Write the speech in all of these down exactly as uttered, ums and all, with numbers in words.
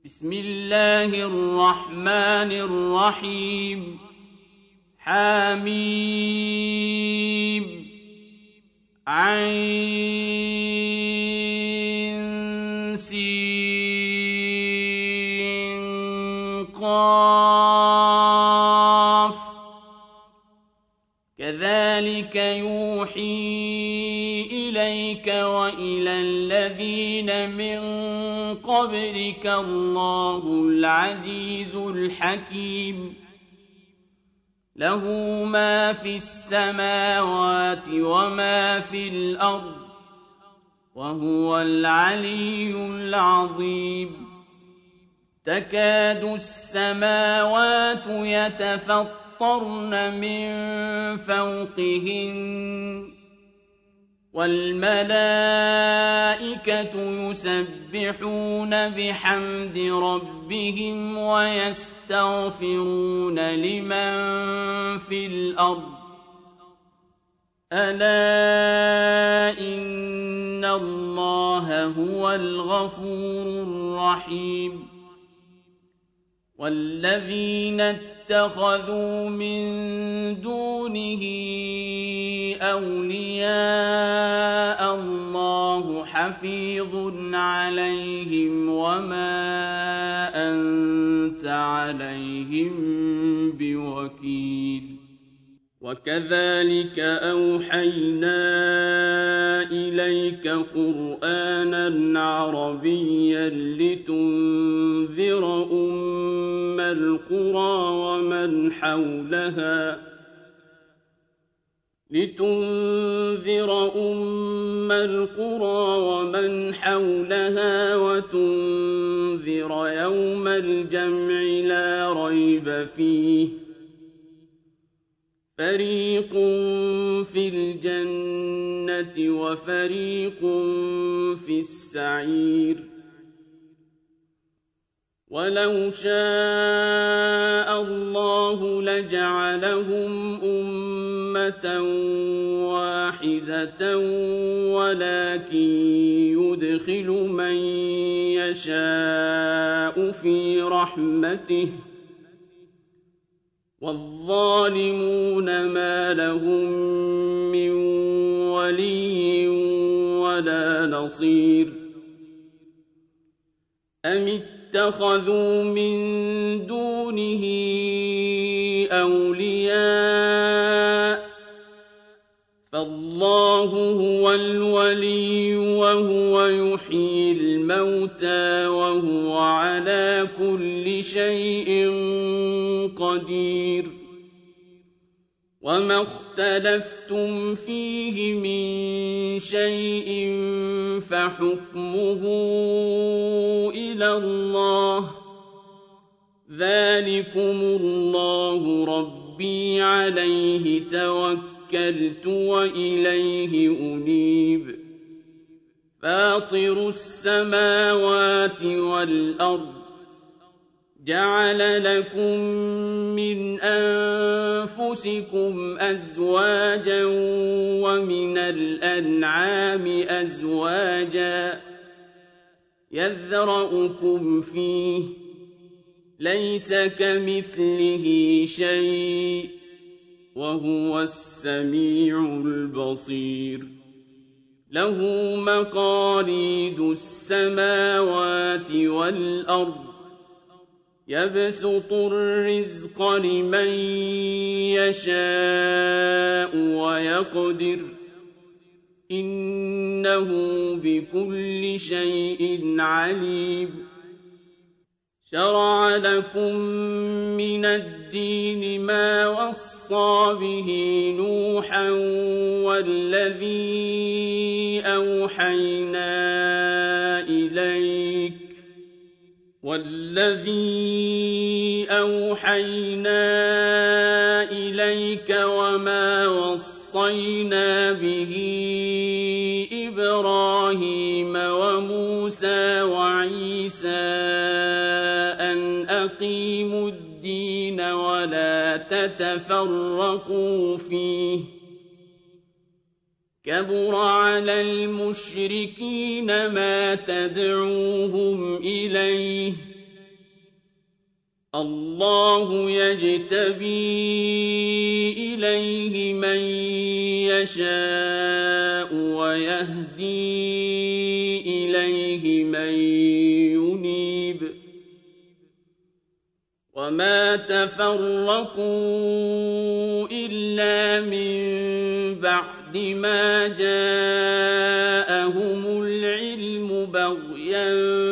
بسم الله الرحمن الرحيم حميم عين سين قاف كذلك يوحي إليك وإلى الذين من قبلك الله العزيز الحكيم له ما في السماوات وما في الأرض وهو العلي العظيم تكاد السماوات يتفطرن من فوقهن والملائكة يسبحون بحمد ربهم ويستغفرون لمن في الأرض ألا إن الله هو الغفور الرحيم والذين اتخذوا من دونه أولياء الله حفيظ عليهم وما أنت عليهم بوكيل وكذلك أوحينا إليك قرآنا عربيا لتنذر أم القرى ومن حولها لتنذر أم القرى ومن حولها وتنذر يوم الجمع لا ريب فيه فريق في الجنة وفريق في السعير ولو شاء الله لجعلهم أمة واحدة ولكن يدخل من يشاء في رحمته والظالمون ما لهم من ولي ولا نصير أم اتخذوا من دونه أولياء فالله هو الولي وهو يحيي الموتى وهو على كل شيء قدير وما اختلفتم فيه من شيء فحكمه إلى الله ذلكم الله ربي عليه توكلت وإليه أنيب فاطر السماوات والأرض جعل لكم من أنفسكم أزواجا ومن الأنعام أزواجا يذرأكم فيه ليس كمثله شيء وهو السميع البصير له مقاليد السماوات والأرض يبسط الرزق لمن يشاء ويقدر إنه بكل شيء عليم شرع لكم من الدين ما وصى به نوحا والذي أوحينا إليك والذي أوحينا إليك وما وصينا به إبراهيم وموسى وعيسى أن أقيموا الدين ولا تتفرقوا فيه كبر على المشركين ما تدعوهم إليه الله يجتبي إليه من يشاء ويهدي إليه من ينيب وما تفرقوا إلا من بعد ما جاءهم العلم بغيا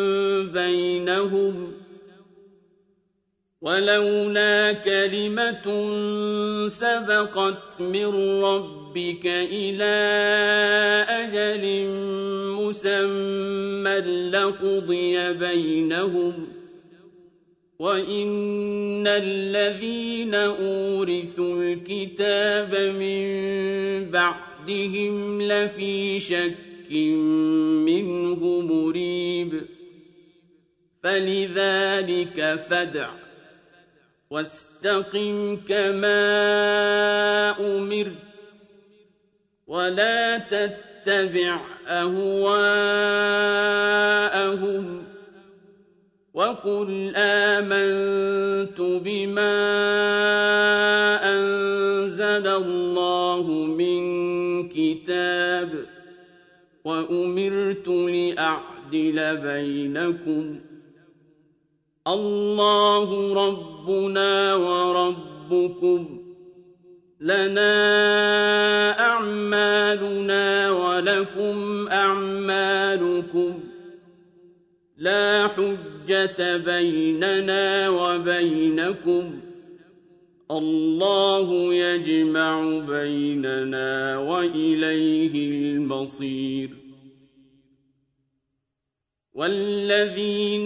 بينهم ولولا كلمة سبقت من ربك إلى أجل مسمى لقضي بينهم وإن الذين أورثوا الكتاب من بعدهم لفي شك منه مريب فلذلك فادع واستقم كما أمرت ولا تتبع أهواءهم وقل آمنت بما أنزل الله من كتاب وأمرت لأعدل بينكم الله ربنا وربكم لنا أعمالنا ولكم أعمالكم لا حجة بيننا وبينكم الله يجمع بيننا وإليه المصير والذين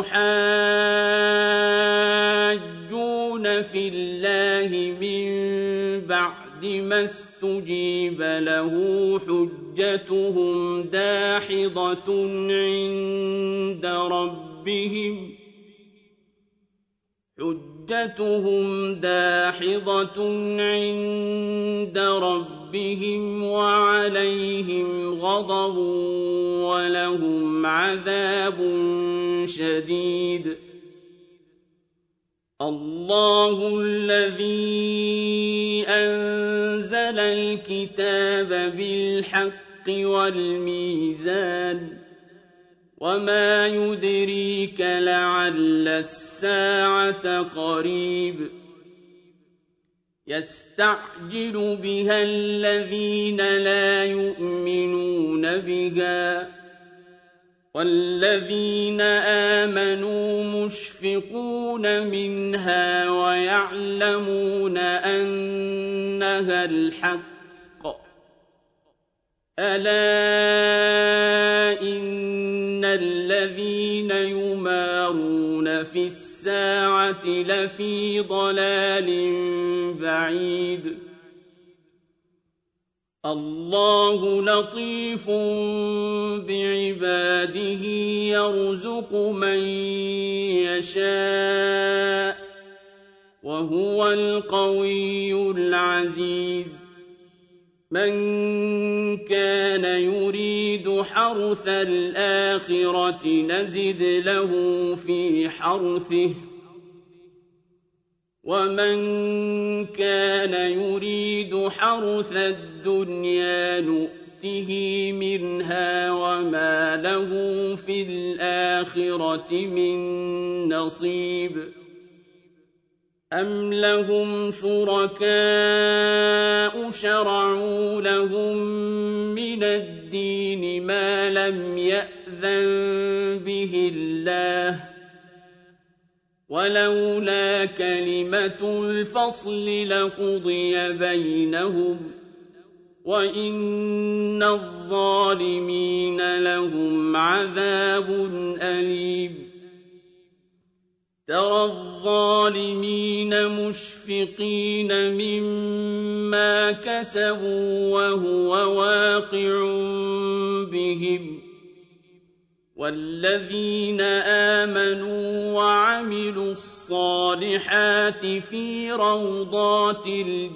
يحاجون في الله من بعد ما استجيب له حجتهم داحضة عند ربهم حجتهم داحضة عند ربهم وعليهم غضب ولهم عذاب شديد الله الذي أنزل الكتاب بالحق والميزان وما يدريك لعل الساعة قريب يستعجل بها الذين لا يؤمنون بها والذين آمنوا مشفقون منها ويعلمون أنها الحق ألا إن الذين يمارون في الساعة لفي ضلال بعيد الله لطيف بعباده يرزق من يشاء وهو القوي العزيز من كان يريد حرث الآخرة نزد له في حرثه ومن كان يريد حرث الدنيا نؤته منها وما له في الآخرة من نصيب أم لهم شركاء شرعوا لهم من الدين ما لم يأذن به الله ولولا كلمة الفصل لقضي بينهم وإن الظالمين لهم عذاب أليم ترى الظالمين مشفقين مما كسبوا وهو واقع بهم والذين آمنوا وعملوا الصالحات في روضات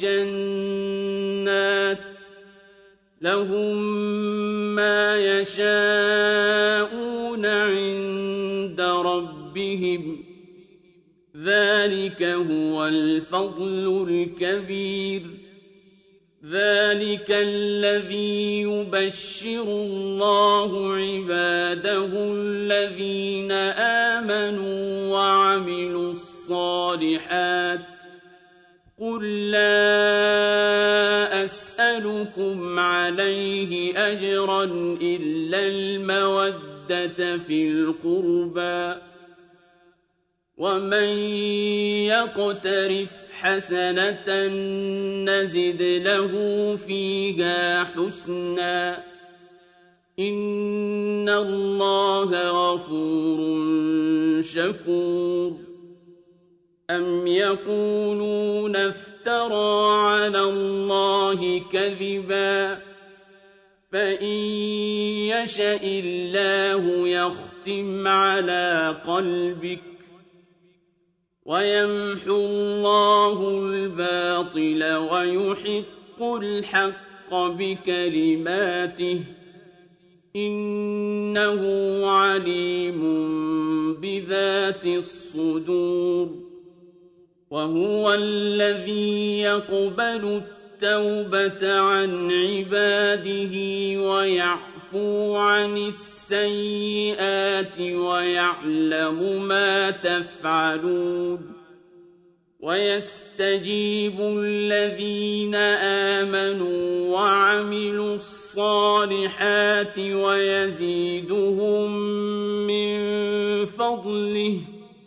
الجنات لهم ما يشاءون عند ربهم ذلك هو الفضل الكبير ذلك الذي يبشر الله عباده الذين آمنوا وعملوا الصالحات قل لا أسألكم عليه أجرا إلا المودة في القربى ومن يقترف حسنة نزد له فيها حسنا إن الله غفور شكور أم يقولون افترى على الله كذبا فإن يشأ الله يختم على قلبك ويمحو الله الباطل ويحق الحق بكلماته إنه عليم بذات الصدور وهو الذي يقبل التوبة عن عباده ويعفو عن السيئات ويعلم ما تفعلون ويستجيب الذين آمنوا وعملوا الصالحات ويزيدهم من فضله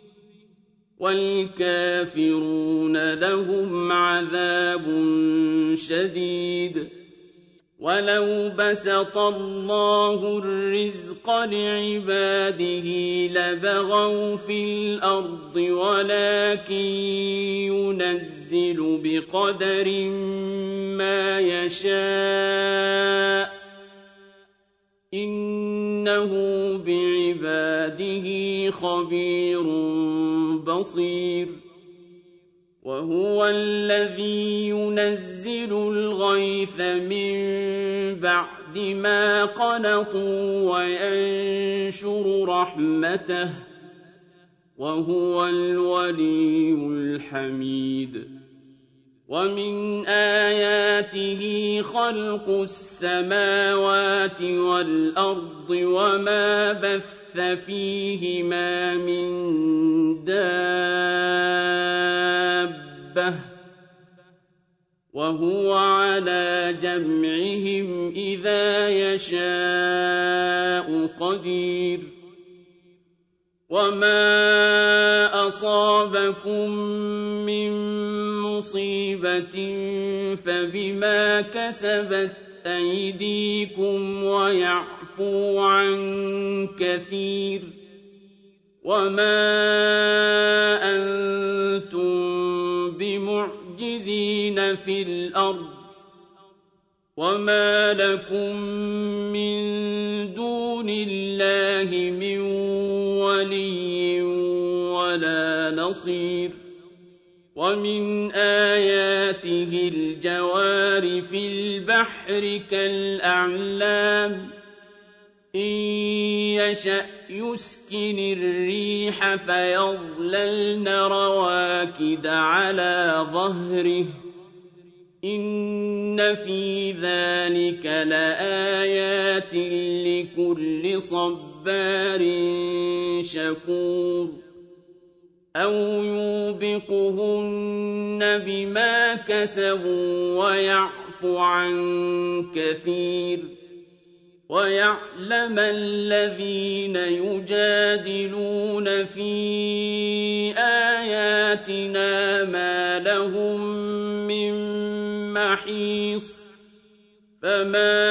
والكافرون لهم عذاب شديد ولو بسط الله الرزق لعباده لبغوا في الأرض ولكن ينزل بقدر ما يشاء إنه بعباده خبير بصير وهو الذي ينزل الغيث من بعد ما قنطوا وينشر رحمته وهو الولي الحميد ومن آياته خلق السماوات والأرض وما بث فيهما من دابة وهو على جمعهم إذا يشاء قدير وما أصابكم من مصيبة فبما كسبت أيديكم ويعفو عن كثير وما أنتم بمعجزين في الأرض وما لكم من دون الله من ولي ولا نصير ومن آياته الجوار في البحر كالأعلام إن يشأ يسكن الريح فيظللن رواكد على ظهره إن في ذلك لآيات لكل صبار شكور أو يوبقهن بما كسبوا ويعفو عن كثير ويعلم الذين يجادلون في آياتنا ما لهم من محيص فما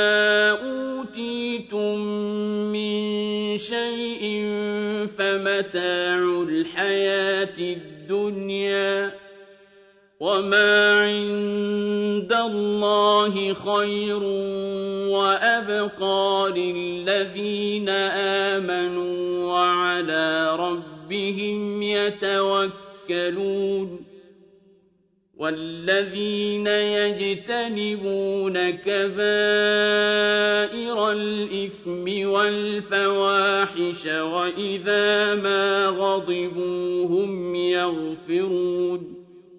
أوتيتم من شيء فمتاع الحياة الدنيا وما عند الله خير وأبقى للذين آمنوا وعلى ربهم يتوكلون والذين يجتنبون كبائر الإثم والفواحش وإذا ما غضبوا هم يغفرون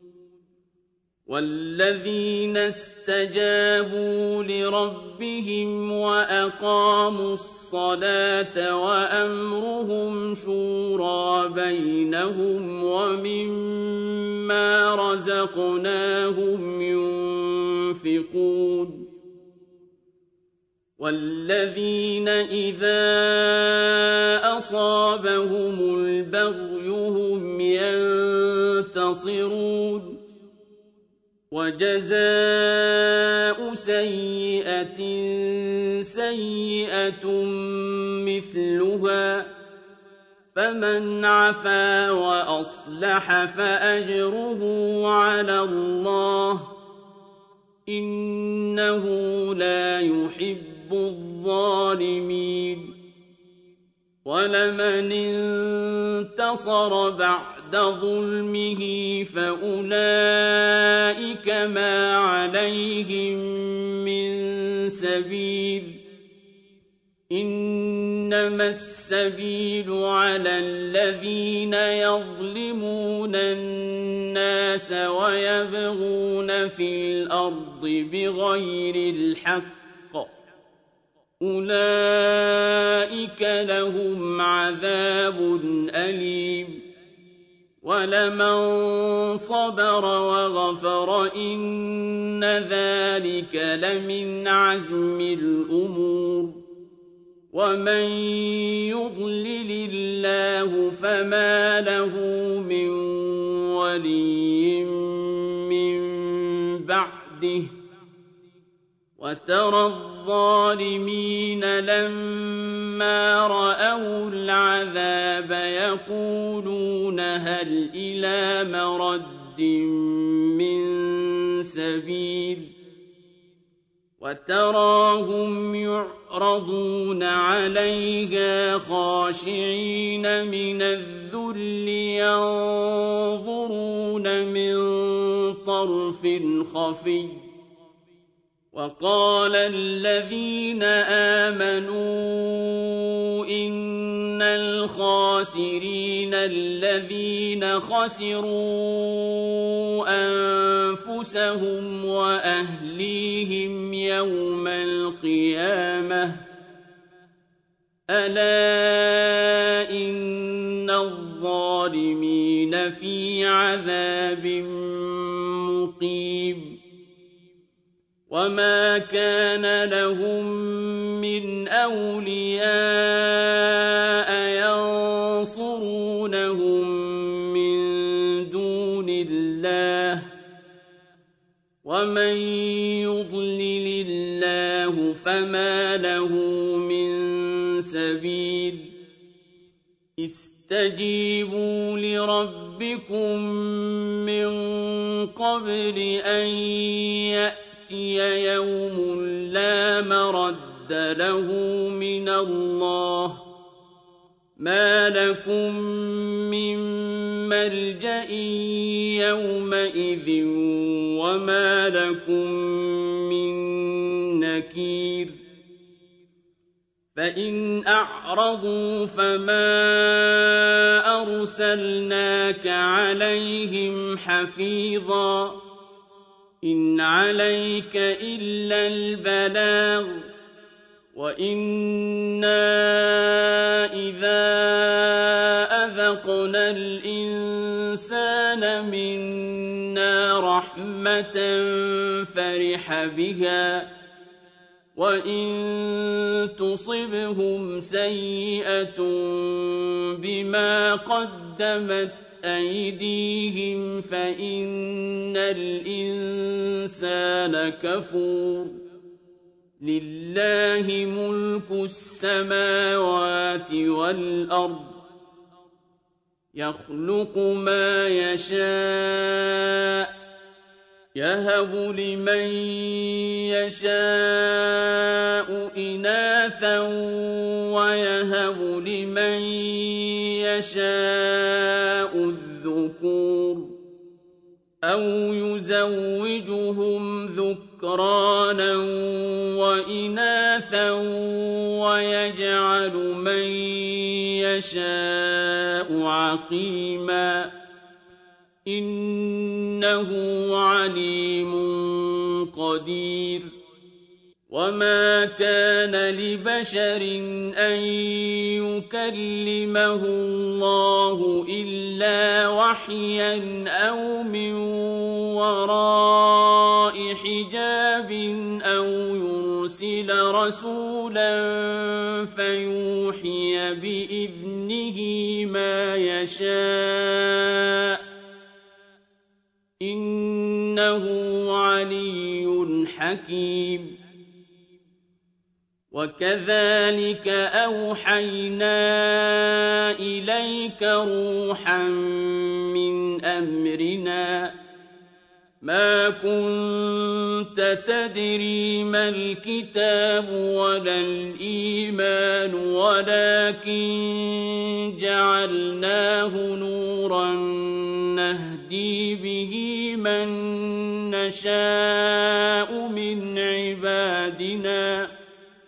والذين استجابوا لربهم وأقاموا الصلاة وأمرهم شورى بينهم ومما رزقناهم ينفقون والذين إذا أصابهم البغي هم ينتصرون وجزاء سيئة سيئة مثلها فمن عفا وأصلح فأجره على الله إنه لا يحب الظالمين ولمن انتصر بعد ظلمه فأولئك ما عليهم من سبيل إنما السبيل على الذين يظلمون الناس ويبغون في الأرض بغير الحق أولئك لهم عذاب أليم ولمن صبر وغفر إن ذلك لمن عزم الأمور ومن يضلل الله فما له من ولي من بعده وترى الظالمين لما رأوا العذاب يقولون هل إلى مرد من سبيل وتراهم يعرضون عليها خاشعين من الذل ينظرون من طرف خفي وقال الذين آمنوا إن الخاسرين الذين خسروا أنفسهم وأهليهم يوم القيامة ألا إن الظالمين في عذاب مقيم وما كان لهم من أولياء ينصرونهم من دون الله ومن يضلل الله فما له من سبيل استجيبوا لربكم من قبل أن يأتي يوم لا مرد له من الله ما لكم من ملجأ يومئذ وما لكم من نكير فإن أعرضوا فما أرسلناك عليهم حفيظا إن عليك إلا البلاغ وإنا إذا أذقنا الإنسان منا رحمة فرح بها وإن تصبهم سيئة بما قدمت أيديهم فإن الإنسان كفور لله ملك السماوات والأرض يخلق ما يشاء يهب لمن يشاء إناثا ويهب لمن يشاء الذكور أَوْ يُزَوِّجُهُمْ ذُكْرَانًا وَإِنَاثًا وَيَجْعَلُ مَن يَشَاءُ عَقِيمًا ۚ إِنَّهُ عَلِيمٌ قَدِيرٌ. وَمَا كَانَ لِبَشَرٍ أَن يُكَلِّمَهُ اللَّهُ إِلَّا وَحْيًا أَوْ مِن وَرَاءِ حِجَابٍ أَوْ يُرْسِلَ رَسُولًا فَيُوحِيَ بِإِذْنِهِ مَا يَشَاءُ ۚ إِنَّهُ عَلِيٌّ حَكِيمٌ. وَكَذَٰلِكَ أَوْحَيْنَا إِلَيْكَ رُوحًا مِّنْ أَمْرِنَا ۚ مَا كُنتَ تَدْرِي مَا الْكِتَابُ وَلَا الْإِيمَانُ وَلَٰكِن جَعَلْنَاهُ نُورًا نَّهْدِي بِهِ مَن نَّشَاءُ مِنْ عِبَادِنَا ۚ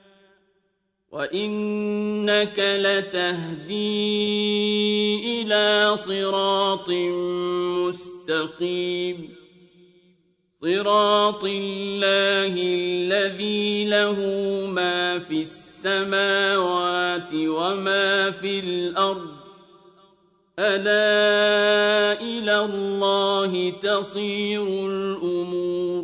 وَإِنَّكَ لَتَهْدِي إِلَىٰ صِرَاطٍ مُّسْتَقِيمٍ، صِرَاطِ اللَّهِ الَّذِي لَهُ مَا فِي السَّمَاوَاتِ وَمَا فِي الْأَرْضِ ۗ أَلَا إِلَى اللَّهِ تَصِيرُ الْأُمُورُ.